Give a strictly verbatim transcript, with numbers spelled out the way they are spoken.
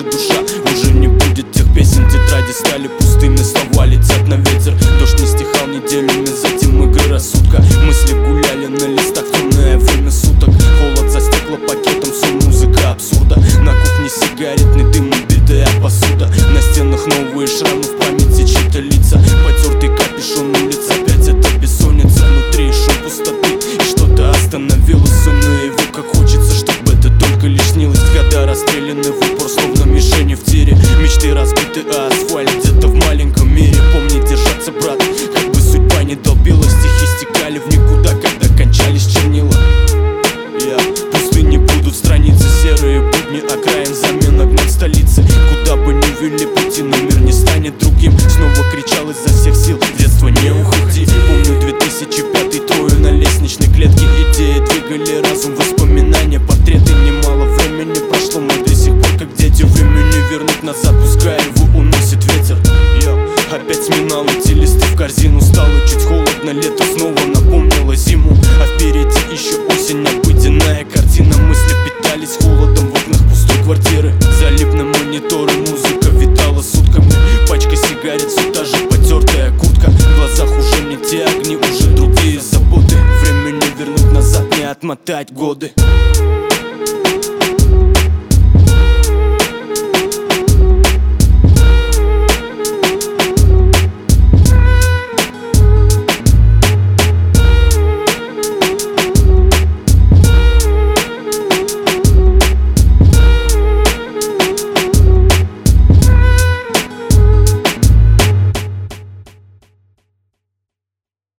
душа. Уже не будет тех песен, тетради стали пустыми, слова летят на ветер. Дождь не стихал неделями, затем игры рассудка. Мысли гуляли на листах, темное время суток. Холод за стеклопакетом, сон, музыка абсурда. На кухне сигаретный дым, убитая посуда. На стенах новые шрамы, в памяти чьи-то лица. Потертый капюшон улиц, опять это бессонница. Внутри шум пустоты, и что-то остановилось. Сон наяву, как хочется, чтобы это только лишь снилось. Года расстреляны в упор, словно мишени в тире. Мечты разбиты, а асфальт где-то в маленьком мире. Помни держаться, брат, как бы судьба не долбила. Стихи стекали в никуда, когда кончались чернила. Я пустыни будут страницы, серые будни окраин, замена гнет столицы. Куда бы ни вели пути, но мир не станет другим. Снова кричал изо всех сил: детство, не уходи. Помню две тысячи пятый, трое на лестничной клетке. Идеи двигали разум, воспоминания, портреты. Немало времени прошло, мы до сих пор как дети. Время не вернуть назад, пускай его уносит ветер. Я опять сминал эти листы в корзину, стало чуть холодно, лето